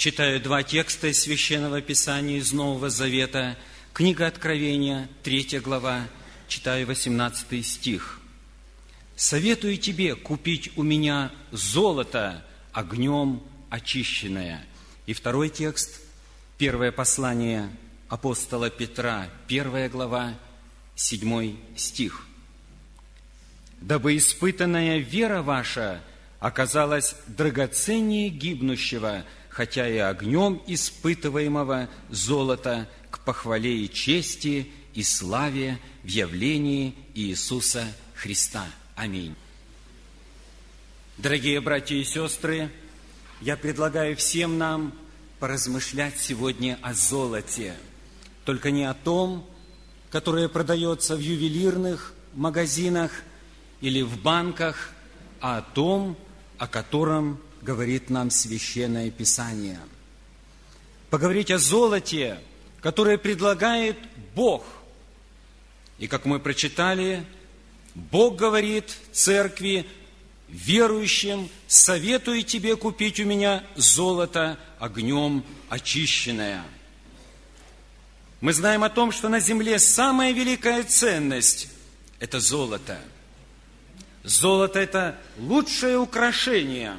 Читаю два текста из Священного Писания из Нового Завета. Книга Откровения, 3 глава, читаю 18 стих. «Советую тебе купить у меня золото огнем очищенное». И второй текст, первое послание апостола Петра, 1 глава, 7 стих. «Дабы испытанная вера ваша оказалась драгоценнее гибнущего, хотя и огнем испытываемого золота, к похвале и чести и славе в явлении Иисуса Христа. Аминь». Дорогие братья и сестры, я предлагаю всем нам поразмышлять сегодня о золоте, только не о том, которое продается в ювелирных магазинах или в банках, а о том, о котором говорит нам Священное Писание. Поговорить о золоте, которое предлагает Бог. И как мы прочитали, Бог говорит церкви, верующим: советую тебе купить у меня золото огнем очищенное. Мы знаем о том, что на земле самая великая ценность – это золото. Золото – это лучшее украшение.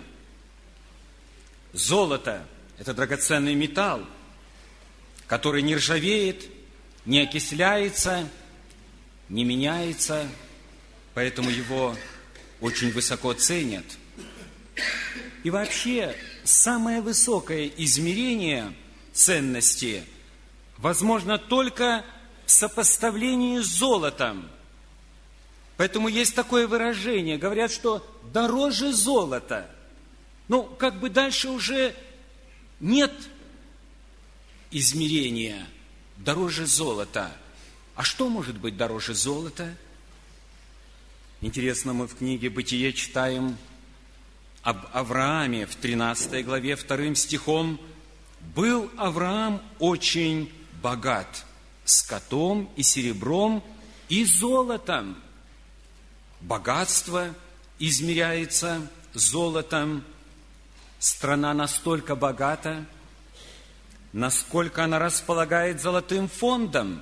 Золото – это драгоценный металл, который не ржавеет, не окисляется, не меняется, поэтому его очень высоко ценят. И вообще, самое высокое измерение ценности возможно только в сопоставлении с золотом. Поэтому есть такое выражение, говорят, что дороже золота. Ну, как бы дальше уже нет измерения дороже золота. А что может быть дороже золота? Интересно, мы в книге «Бытие» читаем об Аврааме в 13 главе 2 стихом. «Был Авраам очень богат скотом и серебром и золотом». Богатство измеряется золотом. Страна настолько богата, насколько она располагает золотым фондом.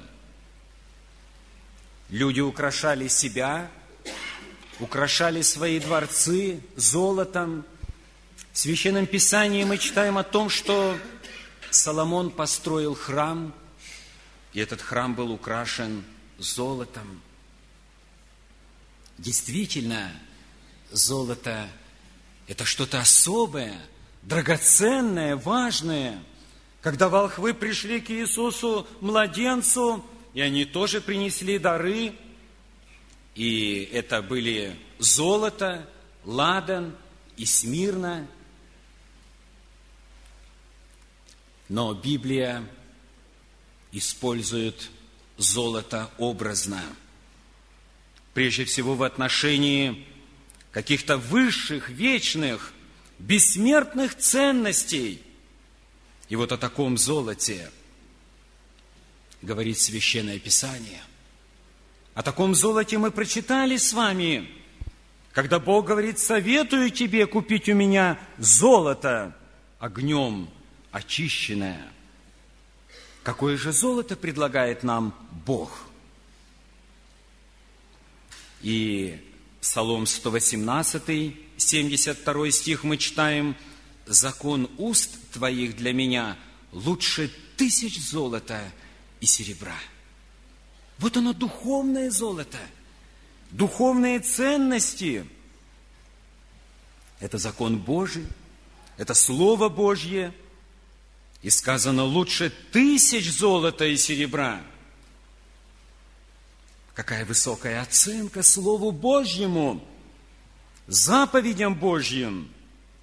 Люди украшали себя, украшали свои дворцы золотом. В Священном Писании мы читаем о том, что Соломон построил храм, и этот храм был украшен золотом. Действительно, золото – это что-то особое, драгоценное, важное. Когда волхвы пришли к Иисусу, младенцу, и они тоже принесли дары, и это были золото, ладан и смирна. Но Библия использует золото образно. Прежде всего в отношении каких-то высших, вечных, бессмертных ценностей. И вот о таком золоте говорит Священное Писание. О таком золоте мы прочитали с вами, когда Бог говорит: советую тебе купить у меня золото огнем очищенное. Какое же золото предлагает нам Бог? И Псалом 118, 72 стих мы читаем: «Закон уст твоих для меня лучше 1000 золота и серебра». Вот оно, духовное золото, духовные ценности. Это закон Божий, это Слово Божье. И сказано: лучше 1000 золота и серебра. Какая высокая оценка Слову Божьему, заповедям Божьим.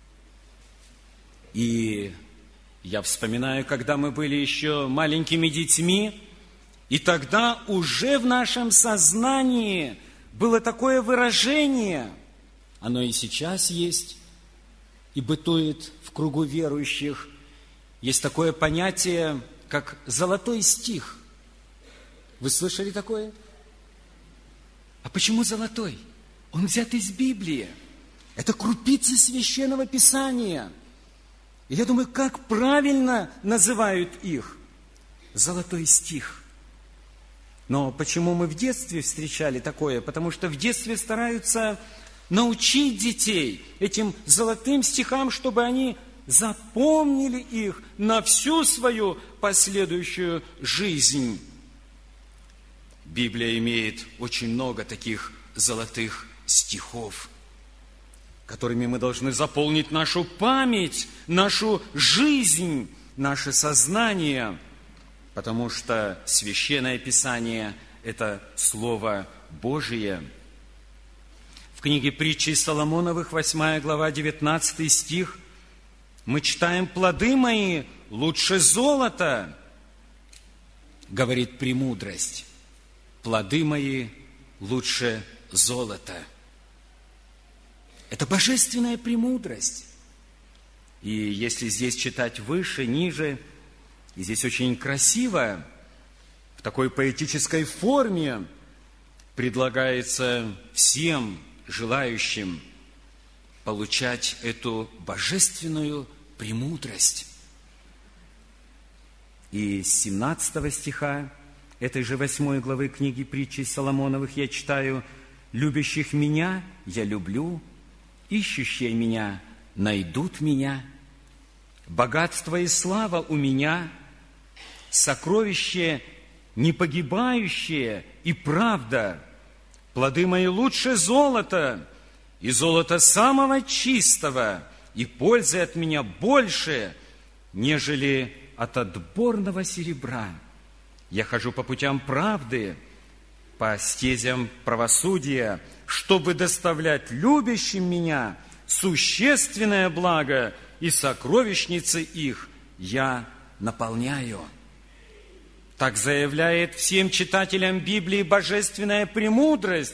И я вспоминаю, когда мы были еще маленькими детьми, и тогда уже в нашем сознании было такое выражение, оно и сейчас есть, и бытует в кругу верующих. Есть такое понятие, как золотой стих. Вы слышали такое? А почему золотой? Он взят из Библии. Это крупицы Священного Писания. И я думаю, как правильно называют их? Золотой стих. Но почему мы в детстве встречали такое? Потому что в детстве стараются научить детей этим золотым стихам, чтобы они запомнили их на всю свою последующую жизнь. Библия имеет очень много таких золотых стихов, которыми мы должны заполнить нашу память, нашу жизнь, наше сознание, потому что Священное Писание – это Слово Божие. В книге Притчи Соломоновых, 8 глава, 19 стих, мы читаем: «Плоды мои лучше золота», говорит премудрость. «Плоды мои лучше золота». Это божественная премудрость. И если здесь читать выше, ниже, и здесь очень красиво, в такой поэтической форме предлагается всем желающим получать эту божественную премудрость. И с 17 стиха этой же 8 главы книги Притчи Соломоновых я читаю: «Любящих меня я люблю, ищущие меня найдут меня. Богатство и слава у меня, сокровище непогибающее и правда. Плоды мои лучше золота, и золота самого чистого, и пользы от меня больше, нежели от отборного серебра. Я хожу по путям правды, по стезям правосудия, чтобы доставлять любящим меня существенное благо, и сокровищницы их я наполняю». Так заявляет всем читателям Библии божественная премудрость.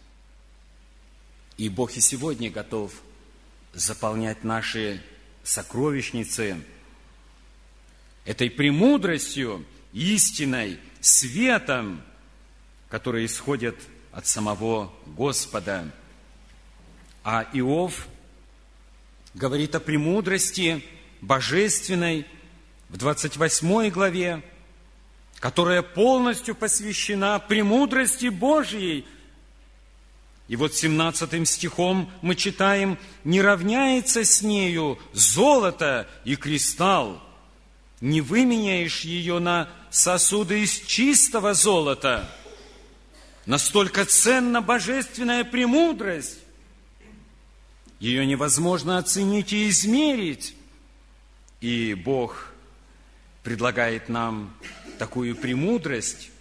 И Бог и сегодня готов заполнять наши сокровищницы этой премудростью, истиной, светом, которые исходят от самого Господа. А Иов говорит о премудрости божественной в 28 главе, которая полностью посвящена премудрости Божьей. И вот 17 стихом мы читаем: «Не равняется с нею золото и кристалл, не выменяешь ее на сосуды из чистого золота». Настолько ценна божественная премудрость. Ее невозможно оценить и измерить. И Бог предлагает нам такую премудрость.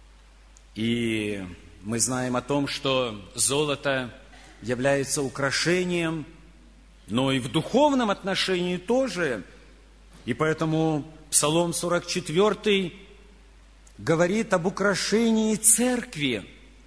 И мы знаем о том, что золото является украшением, но и в духовном отношении тоже. И поэтому Псалом 44 говорит об украшении церкви.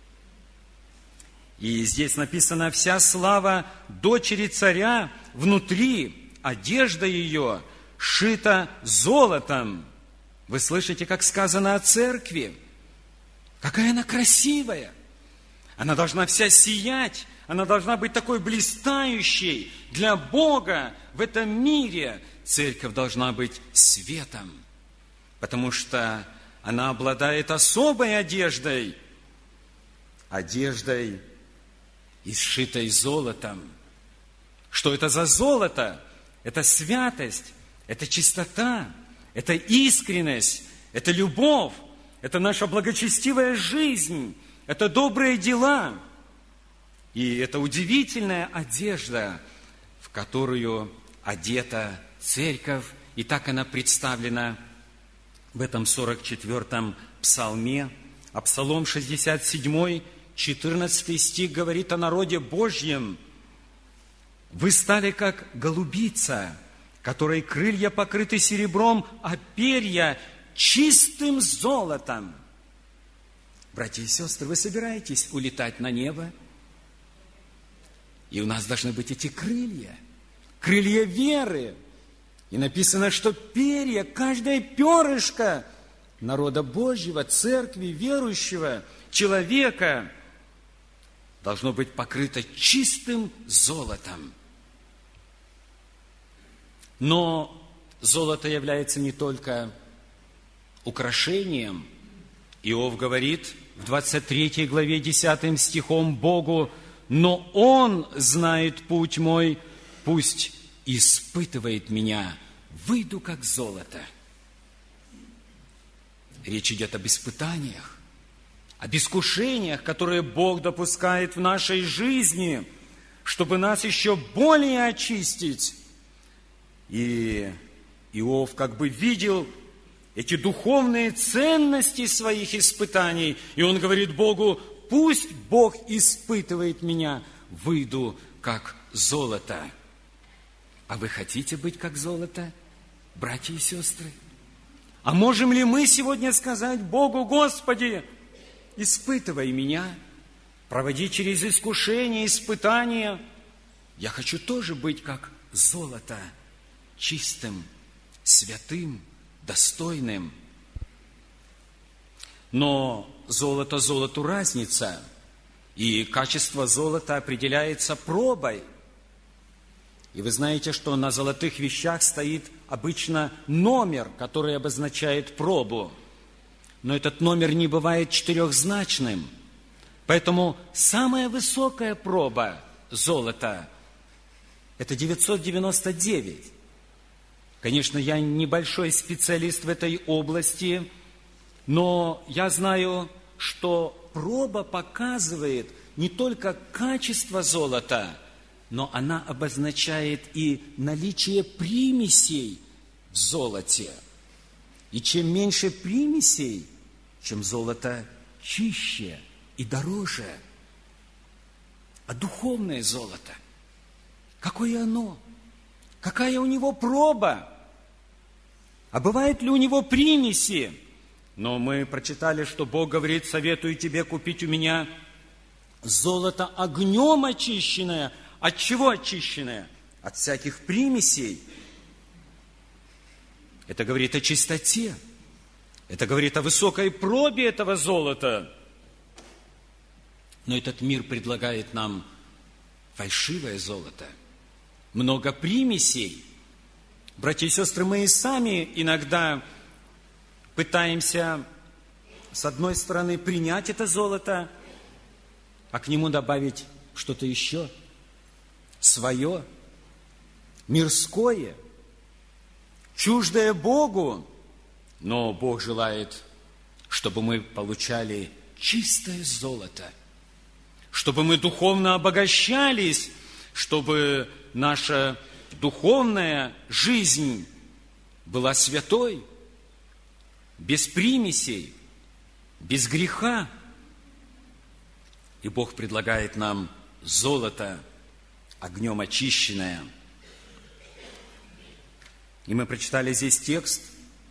И здесь написано: «Вся слава дочери царя внутри, одежда ее шита золотом». Вы слышите, как сказано о церкви? Какая она красивая! Она должна вся сиять, она должна быть такой блистающей для Бога в этом мире. Церковь должна быть светом, потому что она обладает особой одеждой, одеждой, изшитой золотом. Что это за золото? Это святость, это чистота, это искренность, это любовь, это наша благочестивая жизнь, это добрые дела. И это удивительная одежда, в которую одета церковь. И так она представлена в этом 44-м псалме. А Псалом 67, 14 стих говорит о народе Божьем: «Вы стали как голубица, которой крылья покрыты серебром, а перья чистым золотом». Братья и сестры, вы собираетесь улетать на небо? И у нас должны быть эти крылья, крылья веры. И написано, что перья, каждое перышко народа Божьего, церкви, верующего, человека должно быть покрыто чистым золотом. Но золото является не только украшением. Иов говорит в 23 главе 10 стихом Богу: «Но Он знает путь мой, пусть испытывает меня, выйду как золото». Речь идет об испытаниях, об искушениях, которые Бог допускает в нашей жизни, чтобы нас еще более очистить. И Иов как бы видел эти духовные ценности своих испытаний, и он говорит Богу: пусть Бог испытывает меня, выйду как золото. А вы хотите быть как золото, братья и сестры? А можем ли мы сегодня сказать Богу: Господи, испытывай меня, проводи через искушения, испытания. Я хочу тоже быть как золото, чистым, святым, достойным. Но золото золоту разница, и качество золота определяется пробой. И вы знаете, что на золотых вещах стоит обычно номер, который обозначает пробу. Но этот номер не бывает четырехзначным. Поэтому самая высокая проба золота – это 999. Конечно, я небольшой специалист в этой области, но я знаю, что проба показывает не только качество золота, но она обозначает и наличие примесей в золоте. И чем меньше примесей, чем золото чище и дороже. А духовное золото, какое оно? Какая у него проба? А бывают ли у него примеси? Но мы прочитали, что Бог говорит: советую тебе купить у меня золото огнем очищенное. От чего очищенное? От всяких примесей. Это говорит о чистоте. Это говорит о высокой пробе этого золота. Но этот мир предлагает нам фальшивое золото. Много примесей. Братья и сестры, мы и сами иногда пытаемся, с одной стороны, принять это золото, а к нему добавить что-то еще, свое, мирское, чуждое Богу. Но Бог желает, чтобы мы получали чистое золото, чтобы мы духовно обогащались, чтобы наша духовная жизнь была святой, без примесей, без греха. И Бог предлагает нам золото, огнем очищенное. И мы прочитали здесь текст,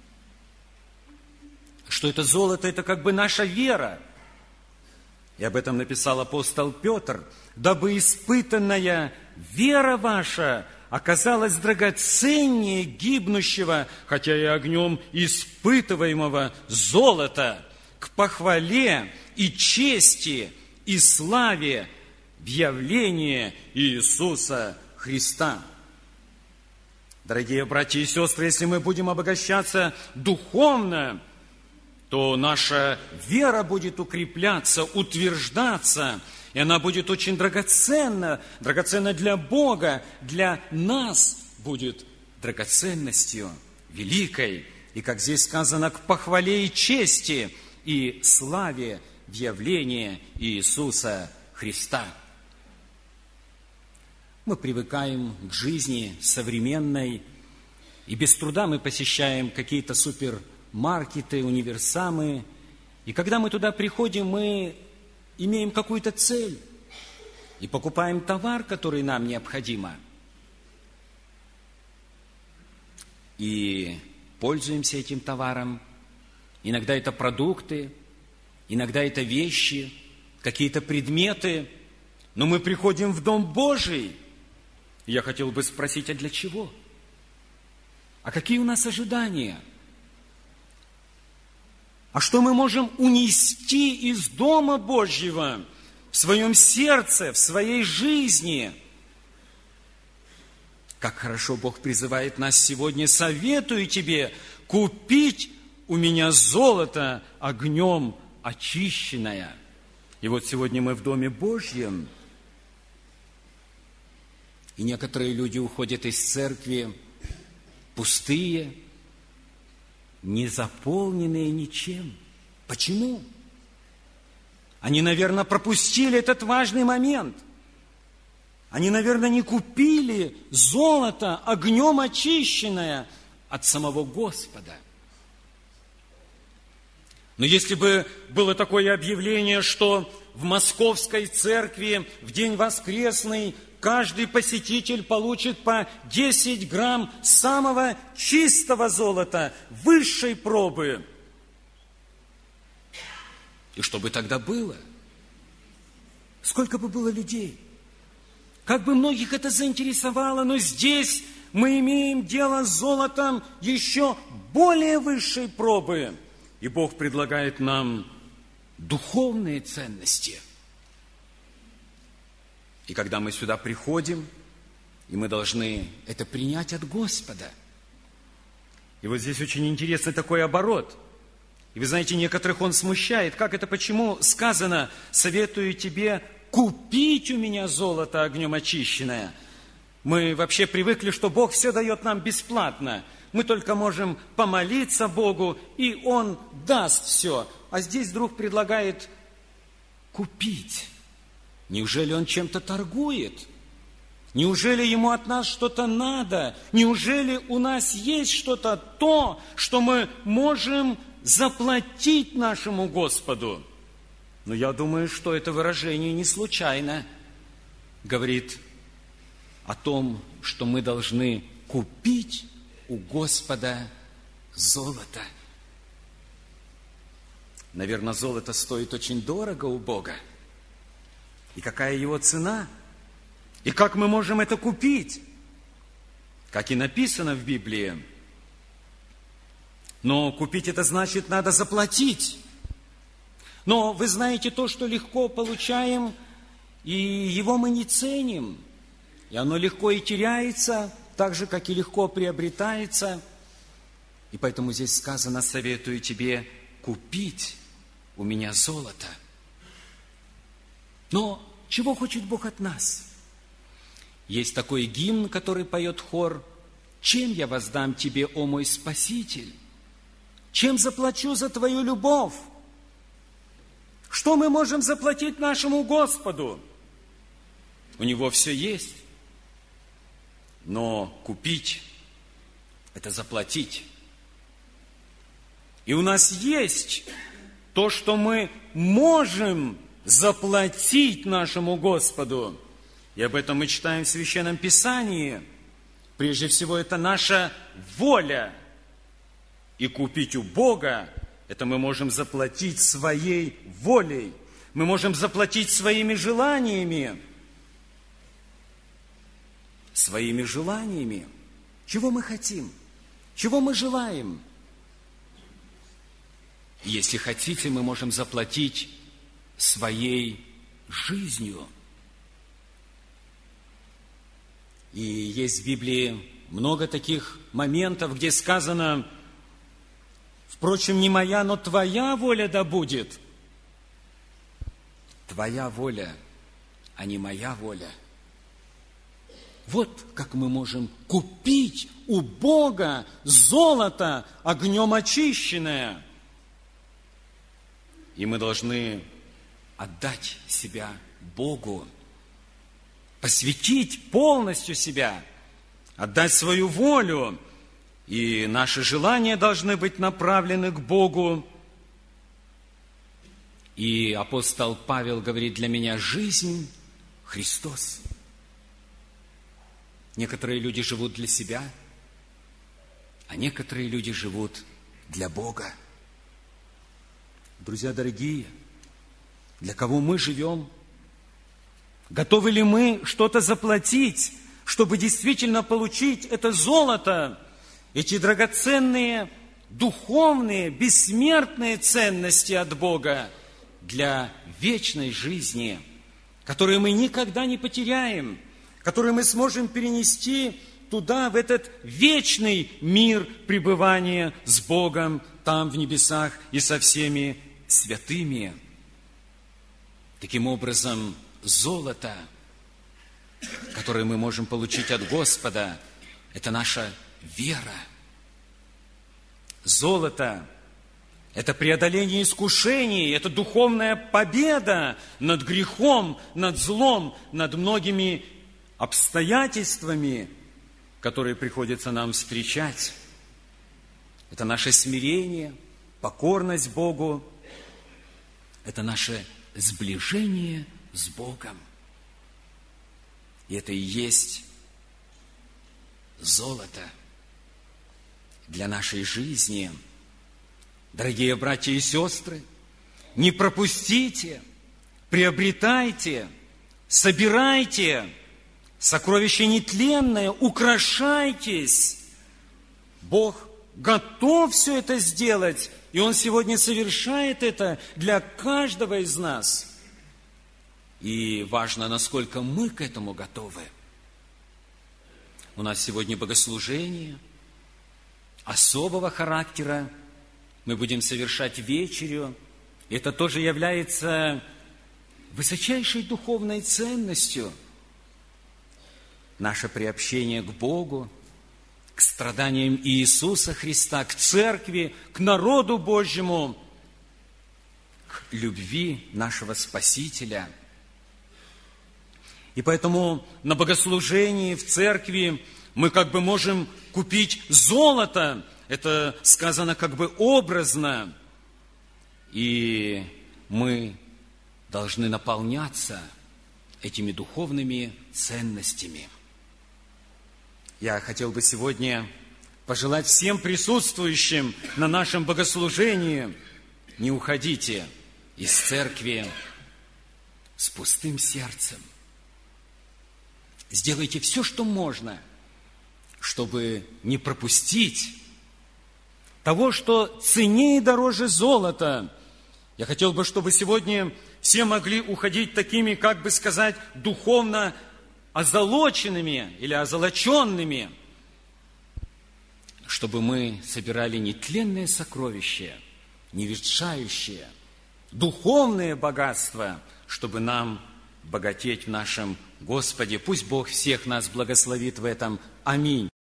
что это золото – это как бы наша вера. И об этом написал апостол Петр: «Дабы испытанная вера ваша оказалась драгоценнее гибнущего, хотя и огнем испытываемого золота, к похвале и чести и славе в явлении Иисуса Христа». Дорогие братья и сестры, если мы будем обогащаться духовно, то наша вера будет укрепляться, утверждаться, и она будет очень драгоценна для Бога, для нас будет драгоценностью великой. И, как здесь сказано, к похвале и чести и славе в явлении Иисуса Христа. Мы привыкаем к жизни современной, и без труда мы посещаем какие-то супермаркеты, универсамы. И когда мы туда приходим, мы имеем какую-то цель и покупаем товар, который нам необходимо. И пользуемся этим товаром. Иногда это продукты, иногда это вещи, какие-то предметы. Но мы приходим в Дом Божий. И я хотел бы спросить, а для чего? А какие у нас ожидания? А что мы можем унести из Дома Божьего в своем сердце, в своей жизни? Как хорошо Бог призывает нас сегодня: советую тебе купить у меня золото огнем очищенное. И вот сегодня мы в Доме Божьем, и некоторые люди уходят из церкви пустые, не заполненные ничем. Почему? Они, наверное, пропустили этот важный момент. Они, наверное, не купили золото огнем очищенное от самого Господа. Но если бы было такое объявление, что в Московской церкви в день воскресный каждый посетитель получит по 10 грамм самого чистого золота, высшей пробы. И что бы тогда было? Сколько бы было людей? Как бы многих это заинтересовало, но здесь мы имеем дело с золотом еще более высшей пробы. И Бог предлагает нам духовные ценности. И когда мы сюда приходим, и мы должны это принять от Господа. И вот здесь очень интересный такой оборот. И вы знаете, некоторых он смущает. Как это, почему сказано: советую тебе купить у меня золото огнем очищенное? Мы вообще привыкли, что Бог все дает нам бесплатно. Мы только можем помолиться Богу, и Он даст все. А здесь вдруг предлагает купить. Неужели Он чем-то торгует? Неужели Ему от нас что-то надо? Неужели у нас есть что-то то, что мы можем заплатить нашему Господу? Но я думаю, что это выражение не случайно. Говорит о том, что мы должны купить у Господа золото. Наверное, золото стоит очень дорого у Бога. И какая его цена? И как мы можем это купить? Как и написано в Библии. Но купить это значит, надо заплатить. Но вы знаете, то, что легко получаем, и его мы не ценим. И оно легко и теряется, так же, как и легко приобретается. И поэтому здесь сказано: советую тебе купить у меня золото. Но чего хочет Бог от нас? Есть такой гимн, который поет хор: «Чем я воздам тебе, о мой Спаситель? Чем заплачу за твою любовь? Что мы можем заплатить нашему Господу? У Него все есть. Но купить – это заплатить. И у нас есть то, что мы можем заплатить нашему Господу. И об этом мы читаем в Священном Писании. Прежде всего, это наша воля. И купить у Бога – это мы можем заплатить своей волей. Мы можем заплатить своими желаниями. Своими желаниями. Чего мы хотим? Чего мы желаем? Если хотите, мы можем заплатить своей жизнью. И есть в Библии много таких моментов, где сказано: «Впрочем, не моя, но твоя воля да будет». Твоя воля, а не моя воля. Вот как мы можем купить у Бога золото огнем очищенное. И мы должны отдать себя Богу, посвятить полностью себя, отдать свою волю. И наши желания должны быть направлены к Богу. И апостол Павел говорит: для меня жизнь – Христос. Некоторые люди живут для себя, а некоторые люди живут для Бога. Друзья дорогие, для кого мы живем? Готовы ли мы что-то заплатить, чтобы действительно получить это золото, эти драгоценные, духовные, бессмертные ценности от Бога для вечной жизни, которые мы никогда не потеряем, которые мы сможем перенести туда, в этот вечный мир пребывания с Богом, там в небесах и со всеми святыми. Таким образом, золото, которое мы можем получить от Господа, это наша вера. Золото – это преодоление искушений, это духовная победа над грехом, над злом, над многими обстоятельствами, которые приходится нам встречать. Это наше смирение, покорность Богу, это наше сближение с Богом. И это и есть золото для нашей жизни. Дорогие братья и сестры, не пропустите, приобретайте, собирайте сокровище нетленное, украшайтесь. Бог готов все это сделать, и Он сегодня совершает это для каждого из нас. И важно, насколько мы к этому готовы. У нас сегодня богослужение особого характера. Мы будем совершать вечерю. Это тоже является высочайшей духовной ценностью. Наше приобщение к Богу, к страданиям Иисуса Христа, к церкви, к народу Божьему, к любви нашего Спасителя. И поэтому на богослужении в церкви мы как бы можем купить золото. Это сказано как бы образно. И мы должны наполняться этими духовными ценностями. Я хотел бы сегодня пожелать всем присутствующим на нашем богослужении: не уходите из церкви с пустым сердцем. Сделайте все, что можно, чтобы не пропустить того, что ценнее и дороже золота. Я хотел бы, чтобы сегодня все могли уходить такими, как бы сказать, духовно озолоченными или озолоченными, чтобы мы собирали нетленные сокровища, не ветшающие, духовные богатства, чтобы нам богатеть в нашем Господе. Пусть Бог всех нас благословит в этом. Аминь.